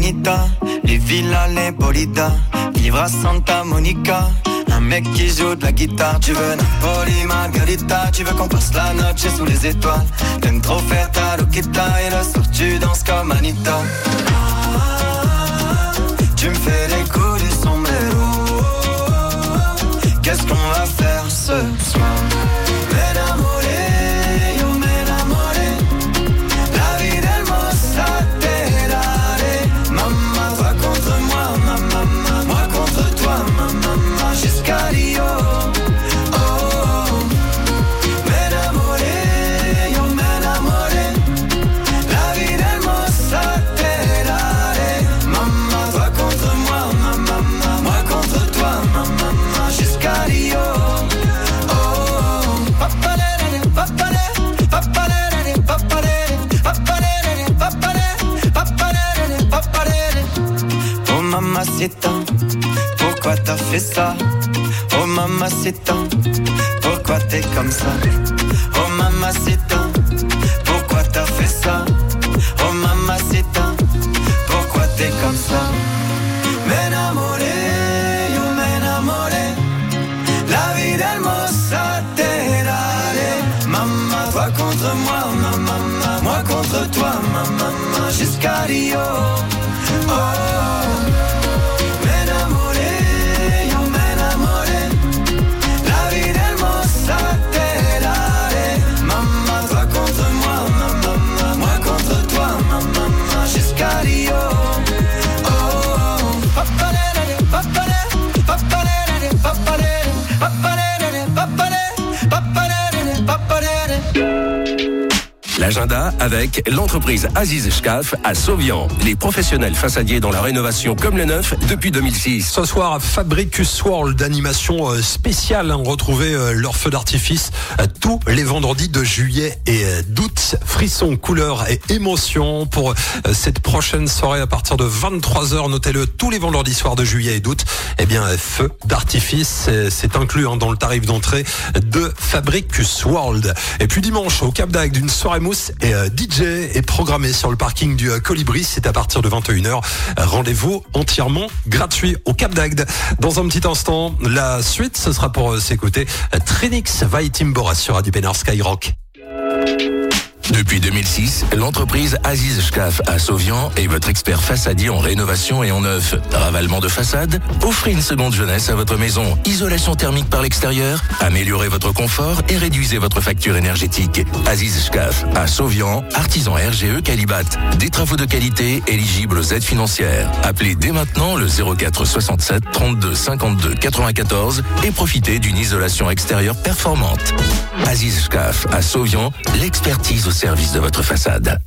[SPEAKER 14] Manita, les villas, les bolidas, vivre à Santa Monica. Un mec qui joue de la guitare, tu veux Napoli, Margarita, tu veux qu'on passe la noche sous les étoiles. T'aimes trop faire ta loquita et le soir tu danses comme Anita. Tu me fais les coups du sombrero. Qu'est-ce qu'on va faire ce soir? Mamacita, pourquoi t'as fait ça? Oh mamacita, pourquoi t'es comme ça? Oh mamacita, pourquoi t'as fait ça? Oh mamacita, pourquoi t'es comme ça? M'enamoré, yo m'enamoré, la vida hermosa te daré. Maman, toi contre moi, maman, moi contre toi, maman, jusqu'à Rio. Oh.
[SPEAKER 2] L'agenda avec l'entreprise Aziz Shkaf à Sauvian. Les professionnels façadiers dans la rénovation comme les neufs depuis 2006.
[SPEAKER 1] Ce soir à Fabricus World, animation spéciale. Retrouvez leur feu d'artifice tous les vendredis de juillet et d'août. Frissons, couleurs et émotions pour cette prochaine soirée à partir de 23h. Notez-le, tous les vendredis soirs de juillet et d'août. Eh bien, feu d'artifice, c'est inclus dans le tarif d'entrée de Fabricus World. Et puis dimanche, au Cap d'Agde, une soirée mousse et DJ est programmé sur le parking du Colibri. C'est à partir de 21h. Rendez-vous entièrement gratuit au Cap d'Agde. Dans un petit instant, la suite, ce sera pour s'écouter Trinix Vaitimbora sur Radio Pénard Skyrock.
[SPEAKER 2] Depuis 2006, l'entreprise Aziz Shkaf à Sauvian est votre expert façadier en rénovation et en neuf. Ravalement de façade, offrez une seconde jeunesse à votre maison. Isolation thermique par l'extérieur, améliorez votre confort et réduisez votre facture énergétique. Aziz Shkaf à Sauvian, artisan RGE Calibat. Des travaux de qualité éligibles aux aides financières. Appelez dès maintenant le 04 67 32 52 94 et profitez d'une isolation extérieure performante. Aziz Shkaf à Sauvian, l'expertise au service de votre façade.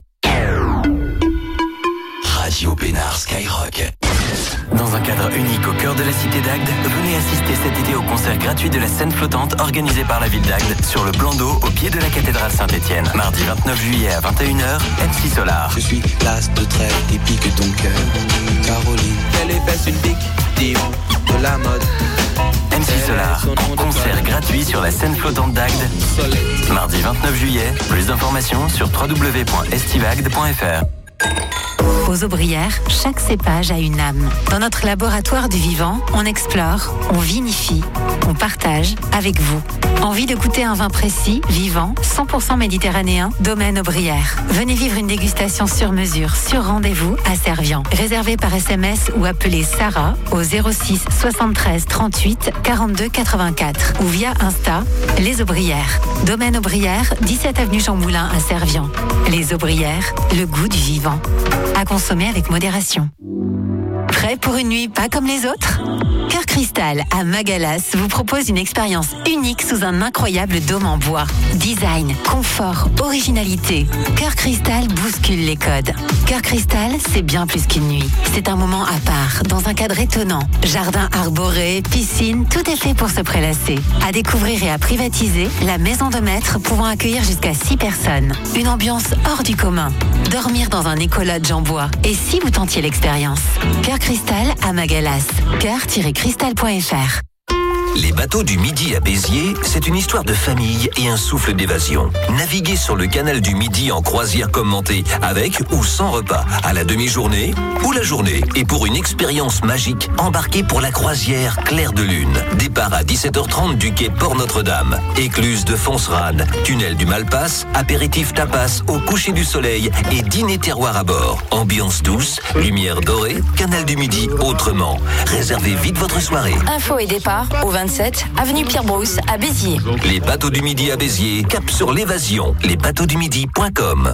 [SPEAKER 10] Radio Pénard Skyrock.
[SPEAKER 15] Dans un cadre unique au cœur de la cité d'Agde, venez assister cet été au concert gratuit de la scène flottante organisé par la ville d'Agde sur le plan d'eau au pied de la cathédrale Saint-Étienne. Mardi 29 juillet à 21h, MC Solar.
[SPEAKER 16] Je suis l'as de trait qui pique ton cœur. Caroline, elle est belle, une pique, de la mode.
[SPEAKER 15] MC Solar, en concert gratuit sur la scène flottante d'Agde. Mardi 29 juillet, plus d'informations sur www.estivagde.fr.
[SPEAKER 17] Aux Aubrières, chaque cépage a une âme. Dans notre laboratoire du vivant, on explore, on vinifie, on partage avec vous. Envie de goûter un vin précis, vivant, 100% méditerranéen, Domaine Aubrières. Venez vivre une dégustation sur mesure, sur rendez-vous à Servian. Réservé par SMS ou appelez Sarah au 06 73 38 42 84 ou via Insta, Les Aubrières. Domaine Aubrières, 17 avenue Jean Moulin à Servian. Les Aubrières, le goût du vivant. À consommer avec modération. Prêt pour une nuit pas comme les autres? Cœur Cristal à Magalas vous propose une expérience unique sous un incroyable dôme en bois. Design, confort, originalité. Cœur Cristal bouscule les codes. Cœur Cristal, c'est bien plus qu'une nuit. C'est un moment à part, dans un cadre étonnant. Jardin arboré, piscine, tout est fait pour se prélasser. À découvrir et à privatiser, la maison de maître pouvant accueillir jusqu'à 6 personnes. Une ambiance hors du commun. Dormir dans un écolodge en bois. Et si vous tentiez l'expérience? Cœur Cristal à Magalas. Cœur-cristal.fr.
[SPEAKER 10] Les
[SPEAKER 18] bateaux du Midi à Béziers, c'est une histoire de famille et un souffle d'évasion. Naviguez sur le canal du Midi en croisière commentée, avec ou sans repas, à la demi-journée ou la journée. Et pour une expérience magique, embarquez pour la croisière Clair de Lune. Départ à 17h30 du quai Port-Notre-Dame. Écluse de Fonserane, tunnel du Malpasse, apéritif tapas au coucher du soleil et dîner terroir à bord. Ambiance douce, lumière dorée, canal du Midi autrement. Réservez vite votre soirée.
[SPEAKER 19] Info et départ au 27 avenue Pierre-Brousse à Béziers.
[SPEAKER 18] Les bateaux du Midi à Béziers, cap sur l'évasion. lesbateauxdumidi.com.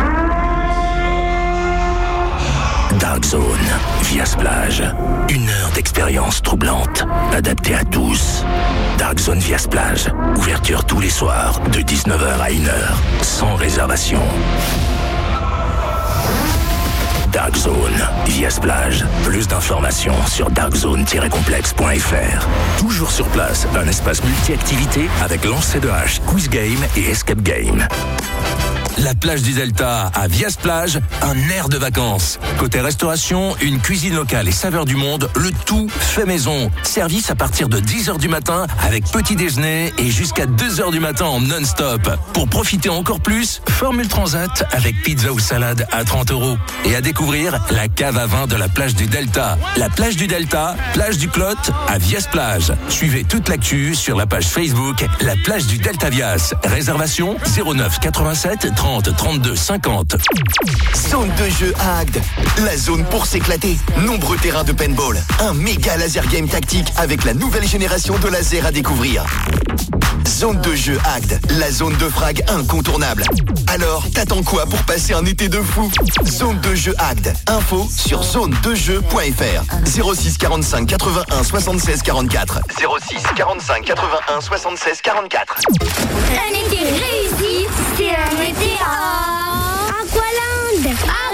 [SPEAKER 10] Dark Zone, via Splage. 1 heure d'expérience troublante, adaptée à tous. Dark Zone via Splage. Ouverture tous les soirs, de 19h à 1h, sans réservation. Dark Zone, via Splage. Plus d'informations sur darkzone-complexe.fr. Toujours sur place, un espace multi-activité avec lancer de hache, quiz game et escape game.
[SPEAKER 2] La plage du Delta à Vias Plage, un air de vacances. Côté restauration, une cuisine locale et saveurs du monde, le tout fait maison. Service à partir de 10h du matin avec petit déjeuner et jusqu'à 2h du matin en non-stop. Pour profiter encore plus, Formule Transat avec pizza ou salade à 30 €. Et à découvrir la cave à vin de la plage du Delta. La plage du Delta, plage du Clot à Vias Plage. Suivez toute l'actu sur la page Facebook La plage du Delta Vias. Réservation 09 87 30 32 50.
[SPEAKER 11] Zone de jeu à Agde, la zone pour s'éclater. Nombreux terrains de paintball, un méga laser game tactique avec la nouvelle génération de laser à découvrir. Zone de jeu Agde, la zone de frag incontournable. Alors, t'attends quoi pour passer un été de fou? Zone de jeu Agde, info sur zonedejeu.fr. 06 45 81 76 44. 06 45 81 76 44.
[SPEAKER 5] Un été réussi, c'est un été Aqualand.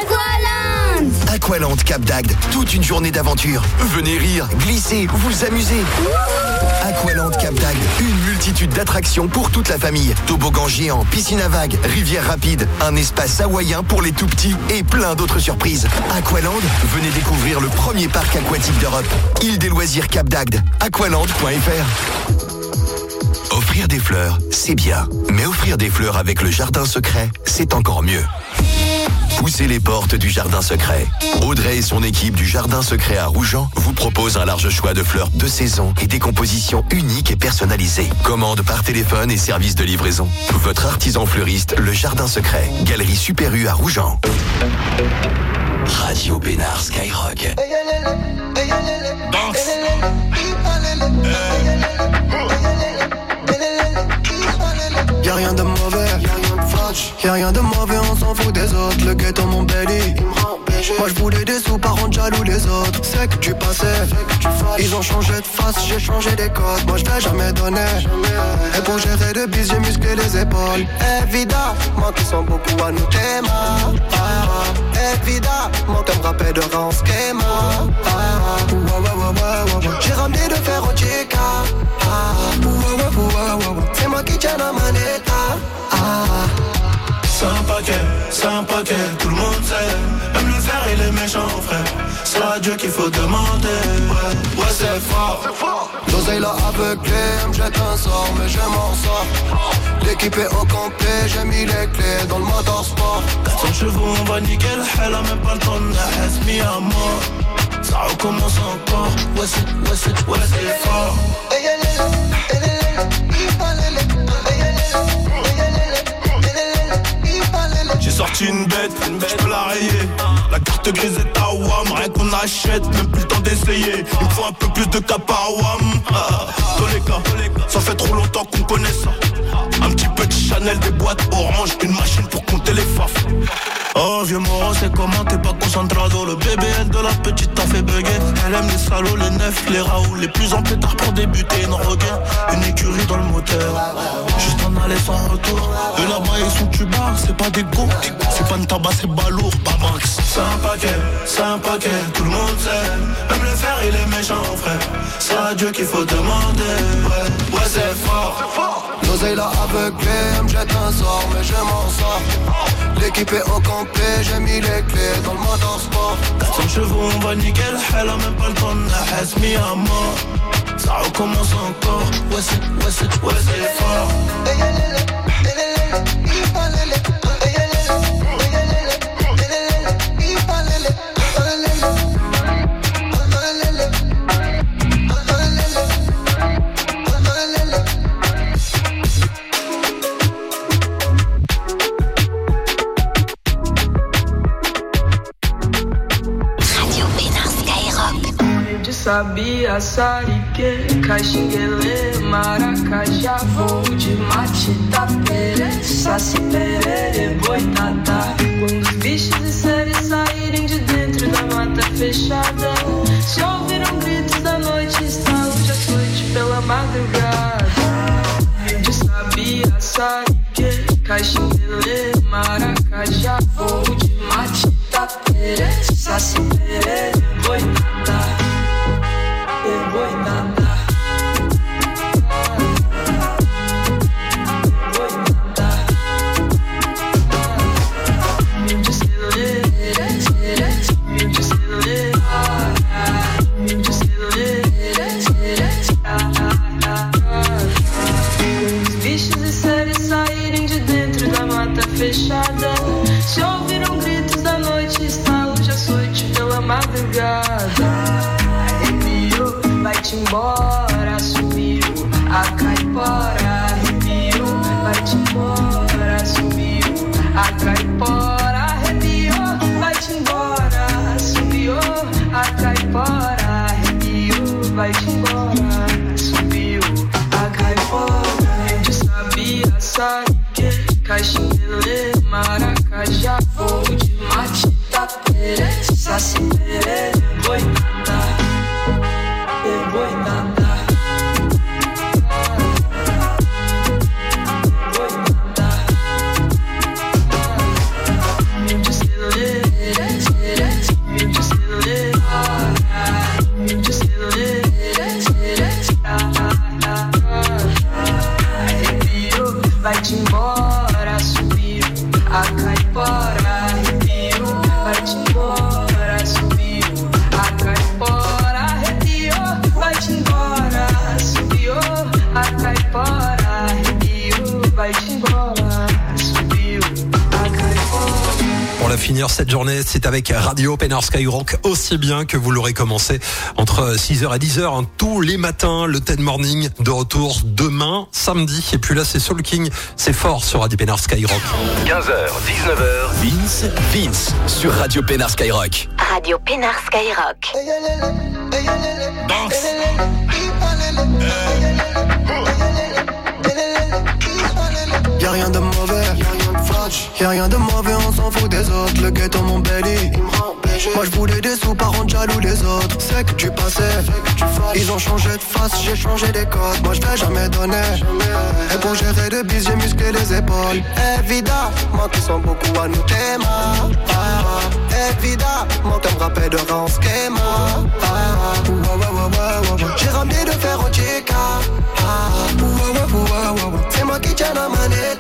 [SPEAKER 11] Aqualand Cap d'Agde, toute une journée d'aventure. Venez rire, glisser, vous amuser. Aqualand Cap d'Agde, une multitude d'attractions pour toute la famille. Toboggan géant, piscine à vagues, rivière rapide, un espace hawaïen pour les tout petits et plein d'autres surprises. Aqualand, venez découvrir le premier parc aquatique d'Europe. Île des loisirs Cap d'Agde, aqualand.fr. Offrir des fleurs, c'est bien. Mais offrir des fleurs avec le jardin secret, c'est encore mieux. Poussez les portes du jardin secret. Audrey et son équipe du jardin secret à Rougeant vous proposent un large choix de fleurs de saison et des compositions uniques et personnalisées. Commande par téléphone et service de livraison. Votre artisan fleuriste, le jardin secret. Galerie Super U à Rougeant.
[SPEAKER 10] Radio Bénard Skyrock.
[SPEAKER 6] Y'a rien de mauvais, y'a rien de mauvais, on s'en fout des autres. Le ghetto mon belly, moi je voulais des sous, par contre jaloux les autres. C'est que tu passais, ils ont changé de face, j'ai changé des codes. Moi je vais jamais donner, et pour gérer de bis j'ai musclé les épaules. Évidemment qu'ils sont beaucoup à nous témoins. Évidemment qu'elle me rappelle de rang schema. J'ai ramené de fer au chica. C'est moi qui tiens la manette.
[SPEAKER 20] C'est un paquet, tout le monde sait. Même le fer et les méchants frère. C'est à Dieu qu'il faut demander. Ouais c'est fort.
[SPEAKER 6] L'oseille l'a aveuglé, elle me jette un sort, mais je m'en sors. L'équipe est au complet, j'ai mis les clés dans le motorsport.
[SPEAKER 20] 400 chevaux, on va nickel, elle a même pas le temps de naître, mis à mort. Ça recommence encore, ouais c'est fort. J'ai sorti une bête, j'peux la rayer. La carte grise est à WAM, rien qu'on achète, même plus le temps d'essayer. Il me faut un peu plus de cap à WAM. Dans les cas, ça fait trop longtemps qu'on connaît ça. Un petit peu de Chanel, des boîtes orange, une machine pour compter les faf. Oh vieux moro, c'est comment t'es pas concentrado. Le BBL de la petite t'en fait bugger. Elle aime les salauds, les neufs, les raouts, les plus en pétard pour débuter. Une regain, une écurie dans le moteur. Juste en aller sans retour. Et là-bas ils sont tubards, c'est pas des go. C'est pas une tabac, c'est balourd, babanx. C'est un paquet, tout le monde sait. Même le fer il est méchant frère. C'est à Dieu qu'il faut demander. Ouais c'est fort.
[SPEAKER 6] L'oseille l'a aveuglé, elle me jette un sort, mais je m'en sors. L'équipe est au complet, j'ai mis les clés dans le motorsport.
[SPEAKER 20] 400 chevaux, on va nickel, elle a même pas le temps de la hasse, mis à mort. ça recommence encore. Ouais c'est fort.
[SPEAKER 8] Sabia, Sarique, Caxinguele, Maracajá, voo de mate, tapere, saci, perere, boitatá. Quando os bichos e seres saírem de dentro da mata fechada, se ouviram gritos da noite, estalo de açoite pela madrugada. De Sabia, Sarique, Caxinguele, Maracajá, voo de mate, tapere, saci, perere, boitatá. Fechada, se ouviram gritos da noite, estalo de açoite pela madrugada. Arrepiou, vai-te embora, sumiu a caipora. Arrepiou, vai-te embora, sumiu a caipora. Arrepiou, vai-te embora, sumiu a caipora. Arrepiou, vai-te embora, sumiu a caipora. De Sabia, Sarique, Caxinguele, Maracajá, voo de mate, tapere, saci, perere, boitatá, boitatá. Vai-te embora, subiu a caipora. Arrepiou, vai-te embora, subiu a caipora. Arrepiou, vai-te embora, subiu a caipora. Arrepiou, vai-te embora, subiu a caipora.
[SPEAKER 1] Pour la finir cette journée, c'est avec Radio Pénard Skyrock, aussi bien que vous l'aurez commencé entre 6h et 10h, hein, tous les matins, le 10 Morning de retour demain, samedi. Et puis là, c'est Soul King, c'est fort sur Radio Pénard Skyrock.
[SPEAKER 18] 15h, 19h, Vince sur Radio Pénard Skyrock.
[SPEAKER 3] Radio Pénard Skyrock.
[SPEAKER 6] Y'a rien de mauvais, y'a rien de mauvais, on s'en fout des autres. Le ghetto mon belly, moi je voulais des sous, par contre jaloux les autres. C'est que tu passais, ils ont changé de face, j'ai changé des codes. Moi je vais jamais donner, et pour gérer des bis j'ai musclé les épaules. Évidemment qu'ils sont beaucoup à nous témoins. Évidemment qu'un rappel de rang schema. J'ai ramené de fer au chica. C'est moi qui tiens la manette.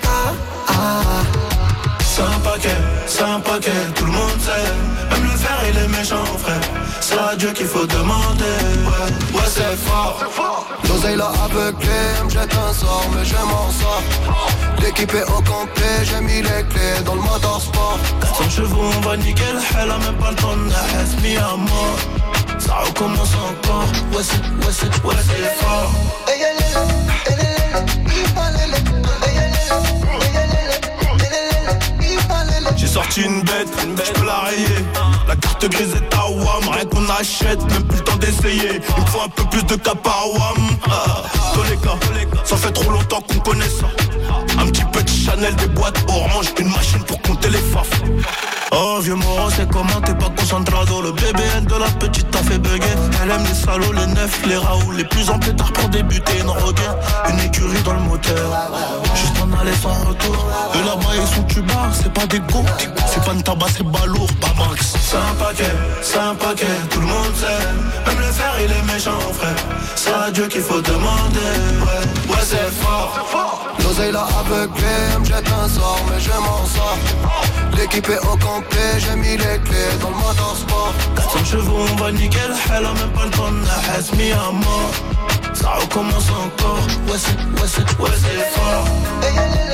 [SPEAKER 20] C'est un paquet, tout le monde sait. Même le fer il est méchant frère. C'est à Dieu qu'il faut demander. Ouais c'est fort.
[SPEAKER 6] L'oseille là aveuglé, me jette un sort mais je m'en sors. L'équipe est au complet, j'ai mis les clés dans le motorsport.
[SPEAKER 20] 400 chevaux on va niquer le hell, a même pas le temps de naître, mis à mort. Ça recommence encore, ouais c'est fort. J'ai sorti une bête, j'peux la rayer. La carte grise est à WAM, rien qu'on achète, même plus le temps d'essayer. Il me faut un peu plus de cap à WAM. Dans les cas, ça fait trop longtemps qu'on connaît ça. Un petit peu de Chanel, des boîtes orange, une machine pour compter les faf. Oh vieux Moro, c'est comment t'es pas concentrado. Le BBN de la petite t'a fait bugger. Elle aime les salauds, les neufs, les raouts, les plus en pétard pour débuter une regain. Une écurie dans le moteur, juste en aller sans retour. Et là-bas ils sont tubards, c'est pas des go. C'est pas une tabac, c'est balourd, pas max. C'est un paquet, tout le monde sait. Même le fer il est méchant frère. C'est à Dieu qu'il faut demander. Ouais c'est fort.
[SPEAKER 6] L'oseille là aveuglé, me jette un sort mais je m'en sors. L'équipe est au complet, j'ai mis les clés dans le motorsport.
[SPEAKER 20] 400 chevaux on va niquer le hell, a même pas le temps de naître, mis à mort. ça recommence encore. Ouais c'est fort.